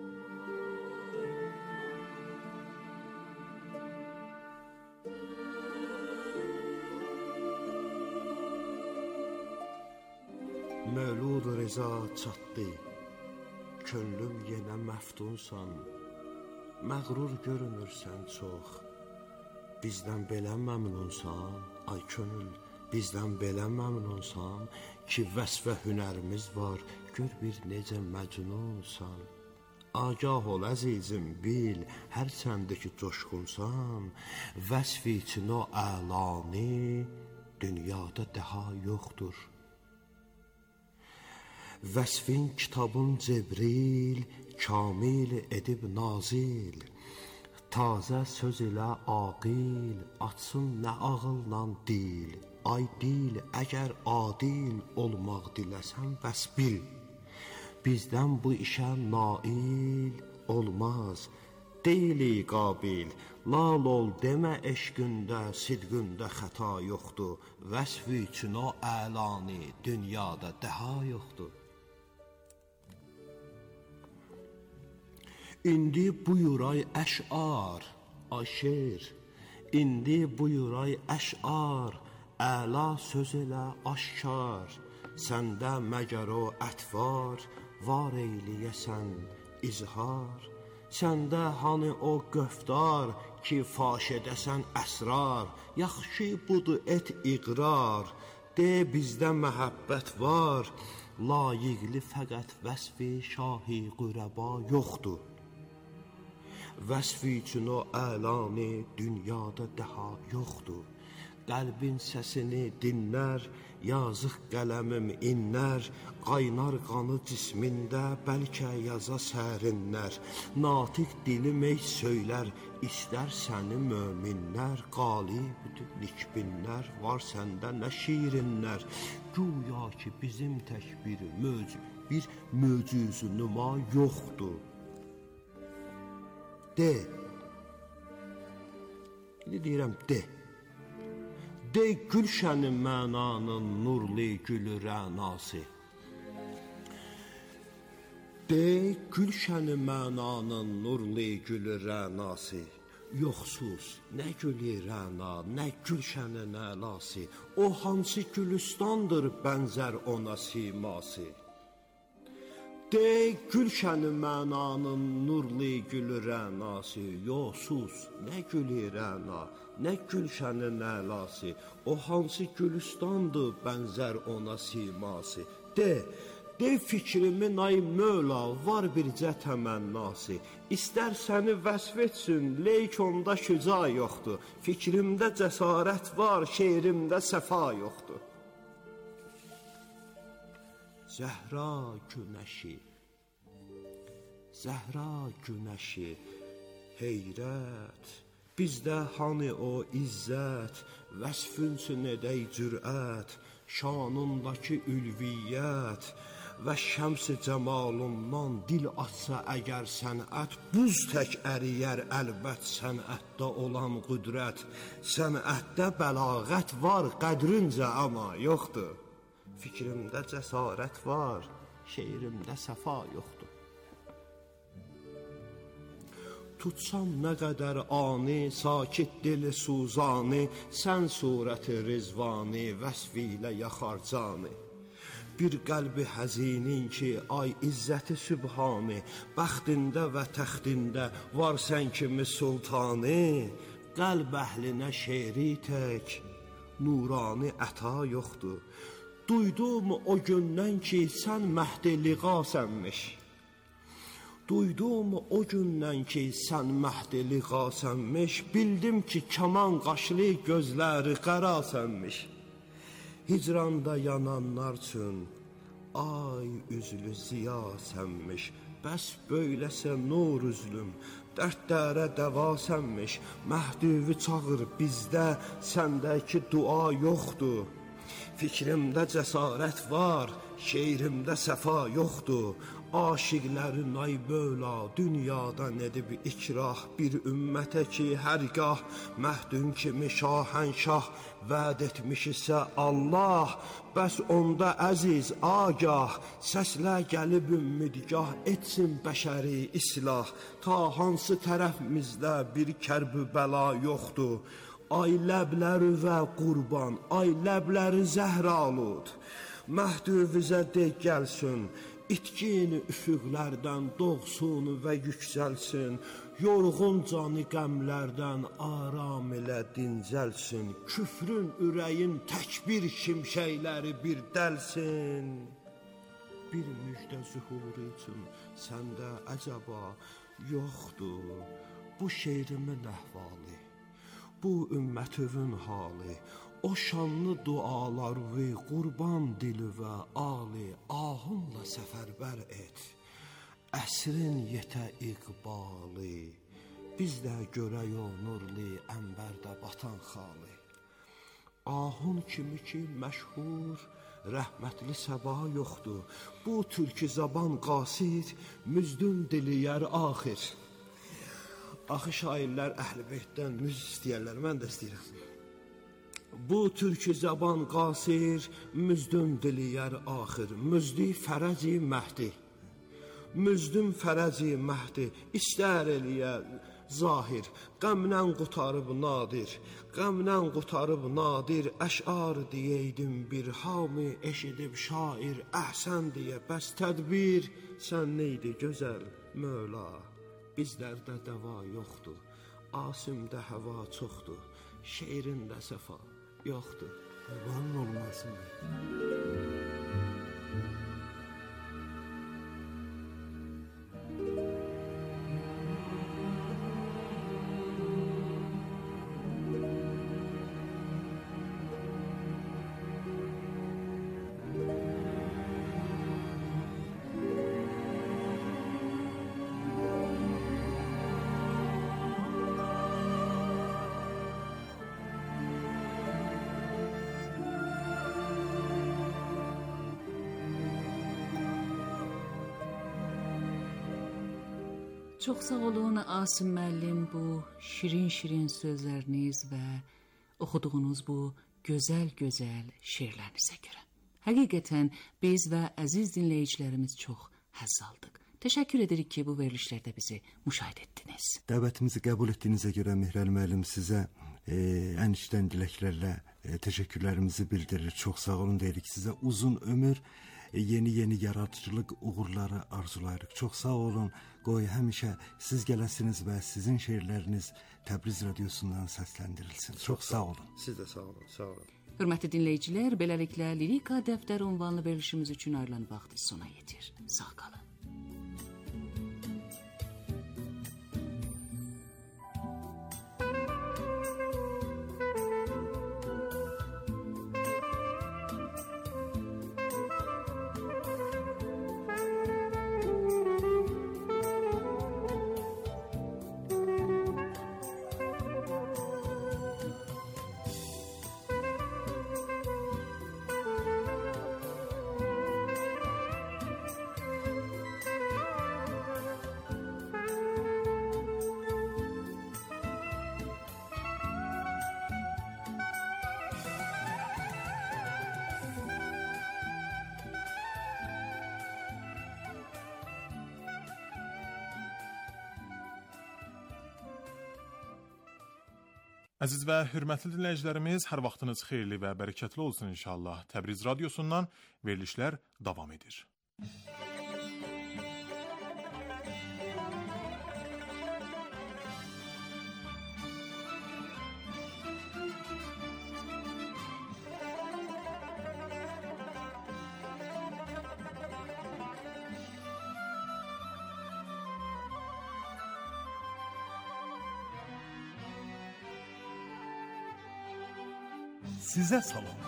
S13: Mövlud Rza çatdı, könlüm yenə məftunsan, məğrur görünürsən çox. Bizdən belə məmnunsan, ay könül, bizdən belə məmnunsan ki, vəsfə hünərimiz var, gör bir necə məcnunsan. Agah ol əzizim, bil, hər səndəki coşqunsan, vəsf için o əlani dünyada daha yoxdur. Vəsfin kitabın Cebril, kamil edib nazil, tazə söz ilə aqil, açsın nə ağılla dil. Ay dil, əgər adil olmaq diləsən, bəs bil, bizdən bu işə nail olmaz, deyili qabil. Lal ol demə eşqündə, sidqündə xəta yoxdur, vəsf üçün o əlani dünyada daha yoxdur. İndi buyur ay əş'ar, ay şeir. İndi buyur ay əş'ar, əla söz elə aşkar. Səndə məgər o ətvar, var eyləyəsən izhar. Səndə hani o göftar, ki faş edəsən əsrar. Yaxşı budur et iqrar, de bizdə məhəbbət var. Layiqli fəqət vəsfi şahi qürəba yoxdur. Vəsfi üçün o əlani dünyada daha yoxdur. Qəlbin səsini dinlər, yazıq qələmim inlər. Qaynar qanı cismində, bəlkə yaza sərinlər. Natiq dilim ey söylər, istər səni möminlər. Qalib nikbinlər, var səndə nə şirinlər. Güya ki bizim tək bir möcüzü nüma yoxdur. De. İndi deyirəm, de. De gülşənin mənanın nurli gülü rənası. De gülşənin mənanın nurli gülü rənası. Yoxsuz, nə gülü rəna, nə gülşənin əlası. O hansı gülüstandır bənzər ona siması. De gülşənin mənanın nurli gülü rənası. Yoxsuz, nə gülü rəna, nə gülşənin əlası. O hansı gülüstandır bənzər ona siması. De fikrimin ay möla, var bircə təmənnası. İstər səni vəsf etsin, leyk onda şüca yoxdur. Fikrimdə cəsarət var, şeirimdə səfa yoxdur. Zəhra günəşi, heyrət. Bizdə hani o izzət, vəsfün üçün edək cürət. Şanındakı ülviyyət və şəms-i cəmalından dil açsa əgər sənət, buz tək əriyər əlbət sənətdə olan qüdrət. Sənətdə bəlağət var qədrincə amma yoxdur. Fikrimdə cəsarət var, şeirimdə səfa yoxdur. Tutsam nə qədər ani, sakit dili suzani, sən surəti rizvani, vəsfi ilə yaxar cani. Bir qəlbi həzinin ki, ay izzəti sübhani, bəxtində və təxtində var sən kimi sultani. Qəlb əhlinə şeiri tək, nurani əta yoxdur. Duydum o gündən ki, sən məhdi liqasənmiş. Duydum o gündən ki, sən məhdi liqasənmiş. Bildim ki, kaman qaşlı gözləri qarasənmiş. Hicranda yananlar üçün ay üzlü ziya sənmiş. Bəs böyləsə nur üzlüm, dərdlərə dəva sənmiş. Məhduvi çağır bizdə, səndəki dua yoxdur. Fikrimdə cəsarət var, şeirimdə səfa yoxdur. Aşiqlərin ay böyla, dünyadan edib ikrah. Bir ümmətə ki, hərgah məhdun kimi şahənşah vəd etmiş isə Allah. Bəs onda əziz, agah, səslə gəlib ümmidgah etsin bəşəri islah. Ta hansı tərəfimizdə bir kərb-ü bəla yoxdur. Ay ləbləri və qurban, ay ləbləri zəhralud. Məhduvizə de gəlsin, İtkin üfüqlərdən doğsun və yüksəlsin. Yorğun canı qəmlərdən aram ilə dincəlsin. Küfrün ürəyin təkbir şimşəkləri bir dəlsin. Bir müjdə zühuru üçün səndə əcəba yoxdur. Bu şeirimin əhvalı, bu ümmətövün halı. O şanlı dualar və qurban dili və ali ahunla səfərbər et. Əsrin yetə iqbali, biz də görək o nurli ənbərdə batan xali. Ahun kimi ki məşhur, rəhmətli səba yoxdur. Bu türkü zaban qasid, müzdün diliyər axir. Axı şairlər Əhl-i Beytdən müz istəyərlər, mən də istəyirəm. Bu türkü zaban qasir, müzdün diliyər axir. Müzdi fərəci məhdi. müzdüm fərəci məhdi, istər eləyə zahir, qəmdən qutarıb nadir, qəmdən qutarıb nadir, əşar deyəydim bir hamı eşidib şair, əhsən deyə bəs tədbir, sən neydi gözəl Möla, bizlərdə dəva yoxdur, asimdə həva çoxdur, şeirində səfa yoxdur.
S11: Qurbanın olmasın.
S12: Çox sağ olun Asim müəllim bu şirin sözləriniz və oxuduğunuz bu gözəl şeirlərinizə görə. Həqiqətən biz və əziz dinləyicilərimiz çox həzz aldıq. Təşəkkür edirik ki, bu verilişlərdə bizi müşahidə etdiniz.
S11: Dəvətimizi qəbul etdiyinizə görə Mehran müəllim sizə ən içdən diləklərlə təşəkkürlərimizi bildirir. Çox sağ olun deyirik sizə. Uzun ömür, yeni yaradıcılıq uğurları arzulayırıq. Çox sağ olun. Qoy həmişə siz gələsiniz və sizin şeirləriniz Təbriz radiosundan səsləndirilsin. Çox sağ olun.
S13: Siz də sağ olun, sağ olun.
S12: Hörmətli dinləyicilər, beləliklə Lirika dəftər ünvanlı verilişimiz üçün ayrılan vaxt sona yetir. Sağ qalın.
S6: Əziz və hörmətli dinləyicilərimiz, hər vaxtınız xeyirli və bərəkətli olsun inşallah. Təbriz radiosundan verilişlər davam edir.
S2: Sizə salam.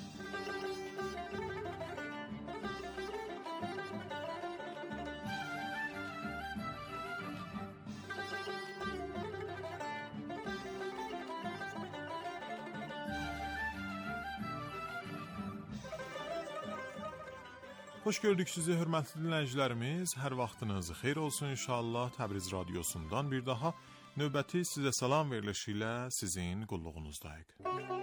S6: Xoş gördük sizi hörmətli dinləyicilərimiz. Hər vaxtınız xeyir olsun inşallah. Təbriz radiosundan bir daha növbəti sizə salam verilişi ilə sizin qulluğunuzdayıq.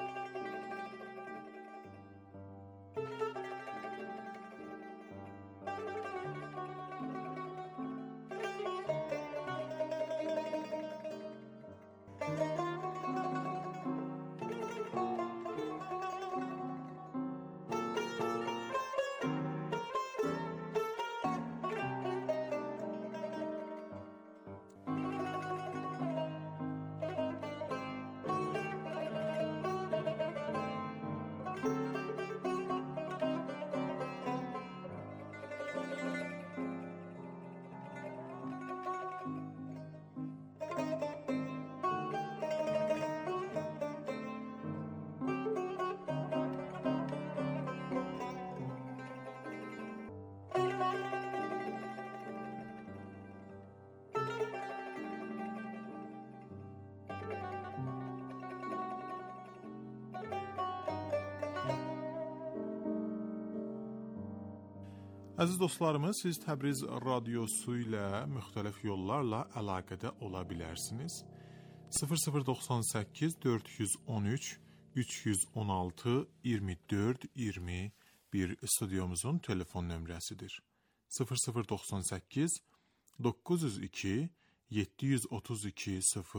S6: Əziz dostlarımız, siz Təbriz radiosu ilə müxtəlif yollarla əlaqədə ola bilərsiniz. 0098 413 316 24 21 stüdyomuzun telefon nömrəsidir. 0098 902 732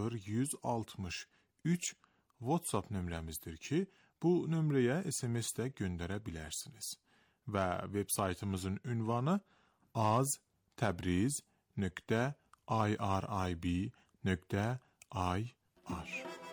S6: 0163 WhatsApp nömrəmizdir ki, bu nömrəyə SMS də göndərə bilərsiniz. Və veb saytımızın ünvanı aztabriz.irib.ir.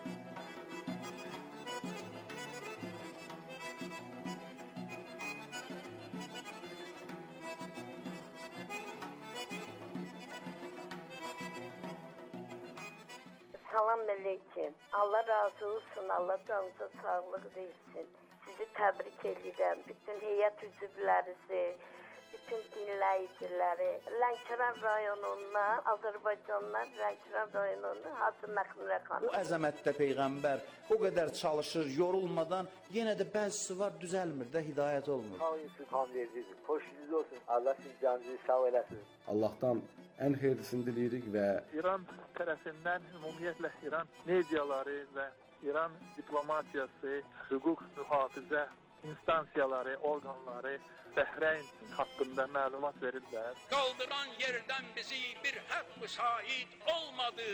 S14: Salam aleyküm. Allah razı olsun. Allah canınıza sağlık versin. Sizi təbrik edirəm. Bütün heyət üzvlərinizi, bütün dinləyiciləri. Lənkəran rayonundan, Azərbaycandan Lənkəran rayonundan Hacı Məxmurə xanım.
S15: Bu əzəmətdə Peyğəmbər o qədər çalışır, yorulmadan, yenə də bəzisi var düzəlmir də, hidayət olmur.
S16: Sultan vericidir. Xoşunuz olsun. Allah siz canınızı sağ eləsin.
S17: Allah'tan en hayırlısını dileyirik ve
S18: İran tərəfindən ümumiyyətlə İran mediaları və İran diplomatiyası, hüquq mühafizə instansiyaları, orqanları Bəhreyn haqqında məlumat verirlər.
S19: Qaldıran yerdən bizi bir haqq müsait olmadı.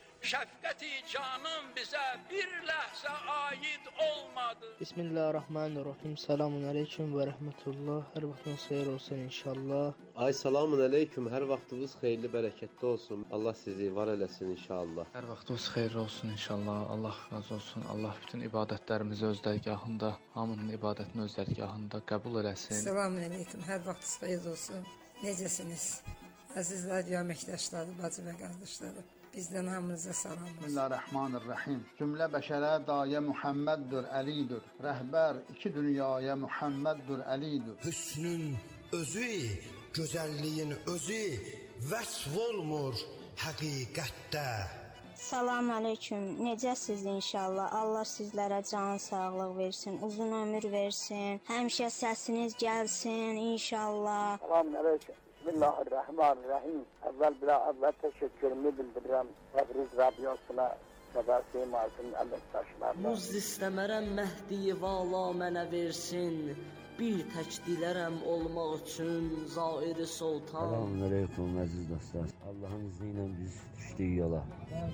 S19: Şəfqəti canım bizə bir ləhzə aid olmadı.
S20: Bismillahirrahmanirrahim. Selamun aleyküm və rəhmətullah. Hər vaxtınız xeyir olsun inşallah.
S21: Ay salamun aleyküm. Hər vaxtınız xeyirli, bərəkətli olsun. Allah sizi var eləsin inşallah.
S22: Hər vaxtınız xeyir olsun inşallah. Allah razı olsun. Allah bütün ibadətlərimizi öz dərgahında, hamının ibadətini öz dərgahında qəbul eləsin.
S23: Selamun aleyküm. Hər vaxtınız xeyir olsun. Necəsiniz? Əziz radio əməkdaşları, bacı və qardaşlarım. Bizdən hamınıza salam olsun.
S24: Bismillahirrahmanirrahim. Cümlə bəşərə dayə Muhammeddur, Əlidir. Rəhbər iki dünyaya Muhammeddur, Əlidir.
S25: Hüsnün özü, gözəlliyin özü vəsf olmur həqiqətdə.
S26: Salam aleyküm. Necəsiz inşallah? Allah sizlərə can sağlıq versin, uzun ömür versin. Həmişə səsiniz gəlsin inşallah.
S16: Salam aleyküm. Bismillahirrahmanirrahim. Əvvəl təşəkkürümü bildirirəm Təbriz Radiosuna və da Seymasının əməkdaşlarına.
S27: Muz istəmərəm Məhdi-i vala mənə versin. Bir tək dilərəm olmaq üçün Zair-i Sultan.
S28: Selamun aleyküm əziz dostlar. Allah'ın izniyle biz düşdük yola.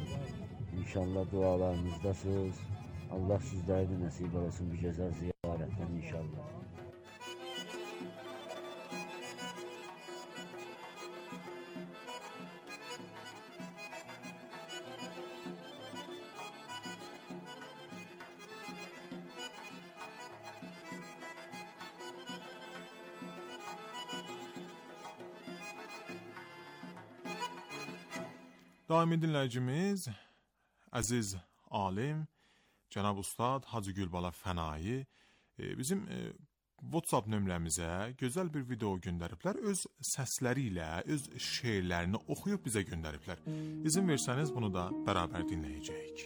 S28: İnşallah dualarınızdasınız. Allah sizlərə də nəsib olsun bir gözəl ziyarətdən inşallah.
S6: Daimi dinləyicimiz, əziz alim, Cənab Ustad Hacı Gülbala Fənai bizim WhatsApp nömrəmizə gözəl bir video göndəriblər. Öz səsləri ilə, öz şeirlərini oxuyub bizə göndəriblər. İzin versəniz bunu da bərabər dinləyəcəyik.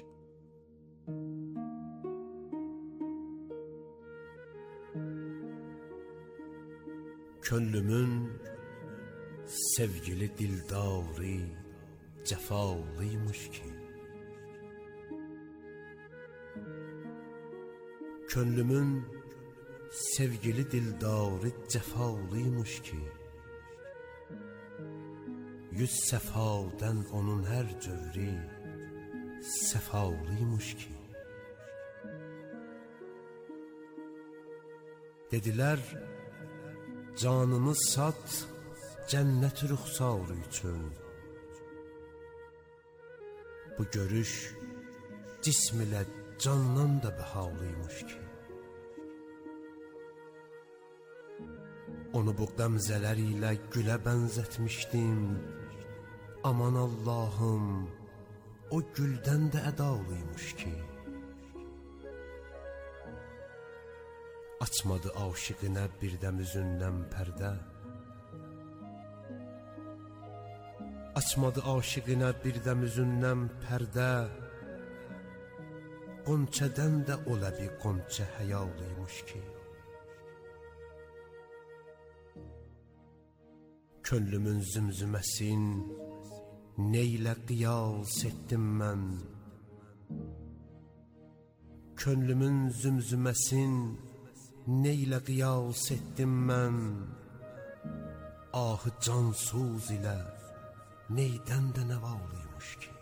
S25: Könlümün sevgili dildarı cəfalıymış ki, könlümün sevgili dildarı cəfalıymış ki, yüz səfadən onun hər cövri səfalıymış ki, dedilər canını sat cənnət rüxsarı üçün. Bu görüş cism ilə candan da bəhalıymış ki, onu bu qəmzələr ilə gülə bənzətmişdim. Aman Allahım, o güldən də ədalıymış ki, açmadı aşiqinə birdəm üzündən pərdə, açmadı aşiqinə birdəm üzündən pərdə, qonçədən də o ləbi qonçə həyalıymış ki, könlümün zümzüməsin neylə qiyas etdim mən, könlümün zümzüməsin neylə qiyas etdim mən, ahı cansuz ilə neydən də nəvalıymış ki.